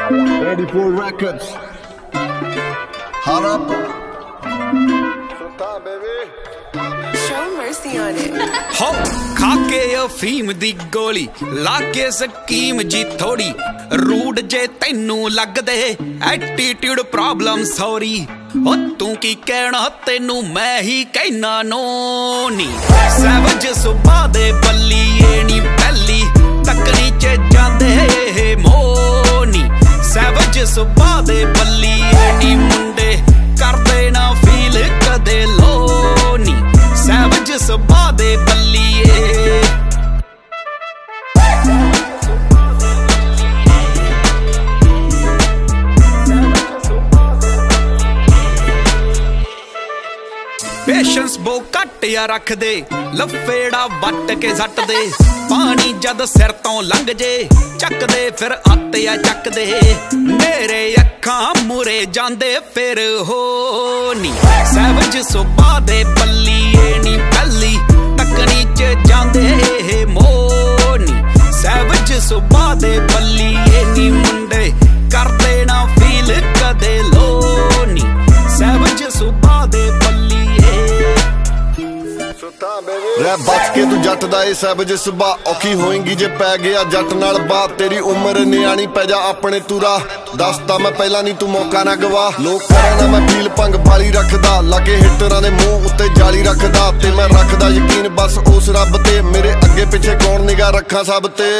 84 Records. Hot up. Sultan, baby. Show mercy on it. ਹੋ ਖਾ ਕੇ ਅਫੀਮ ਦੀ ਗੋਲੀ ਲਾ ਕੇ ਸਕੀਮ ਜੀ ਥੋੜੀ ਰੂਡ ਜੇ ਤੈਨੂੰ ਲੱਗਦੇ ਐਟੀਟਿਊਡ ਪ੍ਰੋਬਲਮ ਸੌਰੀ ਹੋ ਤੂੰ ਕੀ ਕਹਿਣਾ ਤੈਨੂੰ ਮੈਂ ਹੀ ਕਹਿਣਾ ਨੋ ਨੀ ਸੈਵਜ ਸੁਭਾ ਦੇ ਬੱਲੀਏ ਨੀ ਪਹਿਲੀ ਤੱਕਣੀ ਚ ਜਾਂਦੇ ਇਹ ਮੋਨੀ ਸੈਵਜ ਸੁਭਾ ਦੇ ਬੱਲੀਏ ਨੀ ਮੁੰਡੇ ਕਰਦੇ ਨਾ ਫੀਲ ਕਦੇ ਲੋ ਨੀ ਸੈਵਜ ਸੁਭਾ ਦੇ ਬੱਲੀਏ ਪੇਸ਼ੈਂਸ ਬੋ ਘੱਟ ਆ ਰੱਖਦੇ ਲਫੇੜਾ ਵੱਟ ਕੇ ਸੱਟਦੇ ਪਾਣੀ ਜਦ ਸਿਰ ਤੋਂ ਲੰਘ ਜੇ ਚੱਕਦੇ ਫਿਰ ਆਤੇ ਆ ਚੱਕਦੇ ਮੇਰੇ ਅੱਖਾਂ ਮੂਰੇ ਜਾਂਦੇ ਫਿਰ ਹੋ ਨੀ ਸੈਵਜ ਸੁਭਾ ਦੇ ਬੱਲੀਏ ਨੀ ਪਹਿਲੀ ਤੱਕਣੀ ਚ ਜਾਂਦੇ ਇਹ ਮੋਨੀ ਸੈਵਜ ਸੁਭਾ ਦੇ ਬੱਲੀਏ ਨੀ ਮੁੰਡੇ ਕਰਦੇ ਨਾ ਫੀਲ ਕਦੇ ਲੋ ਨੀ ਸੈਵਜ ਸੁਭਾ ਦੇ ਬੱਲੀਏ ਰੈਪ ਬਚ ਕੇ ਤੂੰ ਜੱਟ ਦਾ ਏ ਸੈਵਜ ਸੁਭਾ ਔਖੀ ਹੋਏਗੀ ਜੇ ਪੈ ਗਿਆ ਜੱਟ ਨਾਲ ਬਾਤ ਤੇਰੀ ਉਮਰ ਨਿਆਣੀ ਪੈ ਜਾ ਆਪਣੇ ਤੂਰਾ ਦੱਸਦਾ ਮੈਂ ਪਹਿਲਾਂ ਨਹੀਂ ਤੂੰ ਮੌਕਾ ਨਾ ਗਵਾ ਲੋਕ ਕਰਾਂ ਨਾ ਮੈਂ ਫੀਲ ਭੰਗ ਬਾਲੀ ਰੱਖਦਾ ਲਾਗੇ ਹਿੱਟਰਾਂ ਦੇ ਮੂੰਹ ਉੱਤੇ ਜਾਲੀ ਰੱਖਦਾ ਤੇ ਮੈਂ ਰੱਖਦਾ ਯਕੀਨ ਬਸ ਉਸ ਰੱਬ ਤੇ ਮੇਰੇ ਅੱਗੇ ਪਿੱਛੇ ਕੌਣ ਨਿਗਾਹ ਰੱਖਾਂ ਸਭ ਤੇ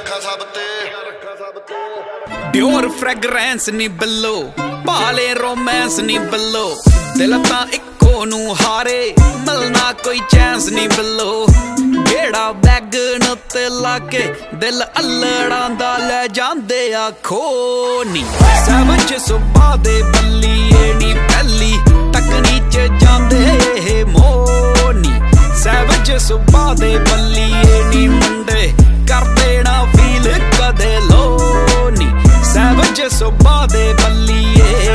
ਡਿਓਰ ਫ੍ਰੈਗਰੈਂਸ ਨੀ ਬਿੱਲੋ ਭਾਲੇ ਰੋਮਾਂਸ ਨੀ ਬਿੱਲੋ ਦਿਲ ਤਾਂ ਇੱਕੋ ਨੂੰ ਹਾਰੇ ਮਿਲਣਾ ਕੋਈ ਚਾਂਸ ਨੀ ਬਿੱਲੋ ਜਿਹੜਾ ਵੈਗਨ ਉੱਤੇ ਲਾ ਕੇ ਦਿਲ ਅਲੜਾਂ ਦਾ ਲੈ ਜਾਂਦੇ ਆ ਖੋ ਨੀ ਸੈਵਜ ਸੁਭਾ ਦੇ ਬੱਲੀਏ ਨੀ ਪਹਿਲੀ ਤੱਕਣੀ ਚ ਜਾਂਦੇ ਇਹ ਮੋਨੀ ਸੈਵਜ ਸੁਭਾ ਦੇ ਬੱਲੀਏ ਨੀ ਮੁੰਡੇ ਕਰਦੇ ਨਾ ਫੀਲ ਕਦੇ ਲੋ ਨੀ ਸੈਵਜ ਸੁਭਾ ਦੇ ਬੱਲੀਏ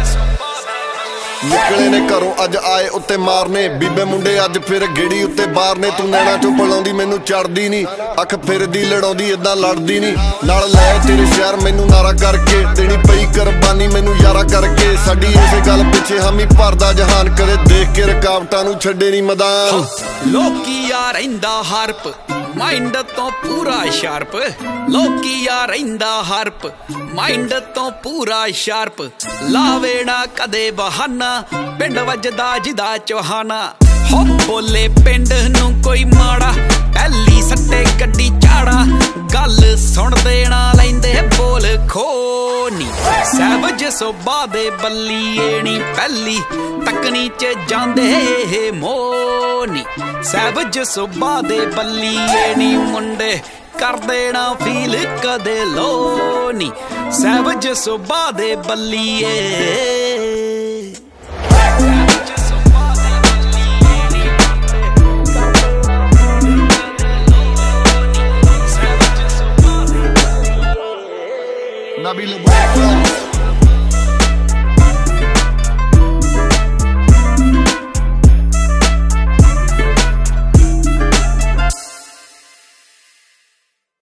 ਨਿਕਲੇ ਨੇ ਘਰੋਂ ਅੱਜ ਆਏ ਉੱਤੇ ਮਾਰਨੇ ਬੀਬੇ ਮੁੰਡੇ ਅੱਜ ਫਿਰ ਗੇੜੀ ਉੱਤੇ ਬਾਹਰ ਨੇ ਤੂੰ ਨੈਣਾ ਚੋਂ ਬੁਲਾਉਂਦੀ ਮੈਨੂੰ ਚੜਦੀ ਨੀ ਅੱਖ ਫਿਰਦੀ ਲੜਾਉਂਦੀ ਏਦਾਂ ਲੜਦੀ ਨੀ ਨਾਲ ਲੈ ਤੇਰੇ ਸ਼ਹਿਰ ਮੈਨੂੰ ਨਾਰਾ ਕਰਕੇ ਦੇਣੀ ਪਈ ਕੁਰਬਾਨੀ ਮੈਨੂੰ ਯਾਰਾ ਕਰਕੇ ਸਾਡੀ ਇਸੇ ਗੱਲ ਪਿੱਛੇ ਹਾਮੀ ਭਰਦਾ ਜਹਾਨ ਕਦੇ ਦੇਖ ਕੇ ਰੁਕਾਵਟਾਂ ਨੂੰ ਛੱਡੇ ਨੀ ਮੈਦਾਨ ਲੋਕੀ ਆ ਰਹਿੰਦਾ ਹਰਪ ਮਾਈਂਡ ਤੋਂ ਪੂਰਾ ਸ਼ਾਰਪ ਲੋਕੀ ਆ ਰਹਿੰਦਾ ਹਰਪ ਮਾਈਂਡ ਤੋਂ ਪੂਰਾ ਸ਼ਾਰਪ ਲਾਵੇ ਨਾ ਕਦੇ ਬਹਾਨਾ ਪਿੰਡ ਵੱਜਦਾ ਜਿਹਦਾ ਚੋਹਾਨਾ ਹੋ ਬੋਲੇ ਪਿੰਡ ਨੂੰ ਕੋਈ ਮਾੜਾ ਪਹਿਲੀ ਸੱਟੇ ਗੱਡੀ ਚਾੜਾ ਗੱਲ ਸੁਣ ਦੇਣਾ ਲੈਂਦੇ ਬੋਲ ਖੋ ਨੀ ਸੈਵਜ ਸੁਭਾ ਦੇ ਬੱਲੀਏ ਨੀ ਪਹਿਲੀ ਤੱਕਣੀ ਚ ਜਾਂਦੇ ਇਹ ਮੋਨੀ ਸੈਵਜ ਸੁਭਾ ਦੇ ਬੱਲੀਏ ਨੀ ਮੁੰਡੇ ਕਰਦੇ ਨਾ ਫੀਲ ਕਦੇ ਲੋ ਨੀ ਸੈਵਜ ਸੁਭਾ ਦੇ ਬੱਲੀਏ